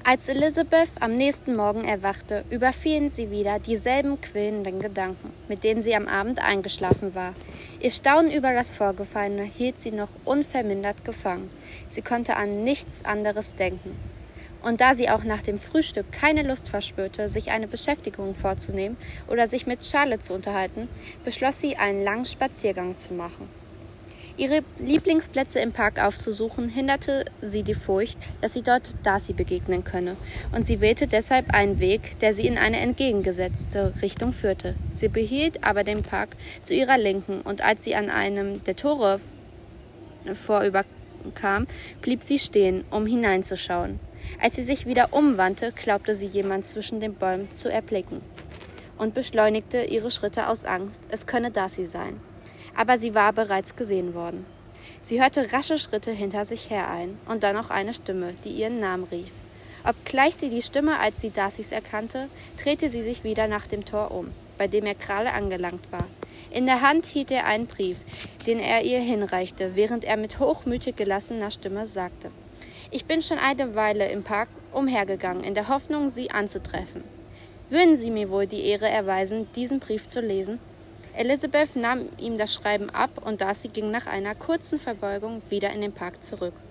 Als Elizabeth am nächsten Morgen erwachte, überfielen sie wieder dieselben quälenden Gedanken, mit denen sie am Abend eingeschlafen war. Ihr Staunen über das Vorgefallene hielt sie noch unvermindert gefangen. Sie konnte an nichts anderes denken. Und da sie auch nach dem Frühstück keine Lust verspürte, sich eine Beschäftigung vorzunehmen oder sich mit Charlotte zu unterhalten, beschloss sie, einen langen Spaziergang zu machen. Ihre Lieblingsplätze im Park aufzusuchen, hinderte sie die Furcht, dass sie dort Darcy begegnen könne, und sie wählte deshalb einen Weg, der sie in eine entgegengesetzte Richtung führte. Sie behielt aber den Park zu ihrer Linken, und als sie an einem der Tore vorüberkam, blieb sie stehen, um hineinzuschauen. Als sie sich wieder umwandte, glaubte sie, jemand zwischen den Bäumen zu erblicken, und beschleunigte ihre Schritte aus Angst, es könne Darcy sein. Aber sie war bereits gesehen worden. Sie hörte rasche Schritte hinter sich herein und dann noch eine Stimme, die ihren Namen rief. Obgleich sie die Stimme als die Darcys erkannte, drehte sie sich wieder nach dem Tor um, bei dem er gerade angelangt war. In der Hand hielt er einen Brief, den er ihr hinreichte, während er mit hochmütig gelassener Stimme sagte: »Ich bin schon eine Weile im Park umhergegangen, in der Hoffnung, Sie anzutreffen. Würden Sie mir wohl die Ehre erweisen, diesen Brief zu lesen?« Elizabeth nahm ihm das Schreiben ab und Darcy ging nach einer kurzen Verbeugung wieder in den Park zurück.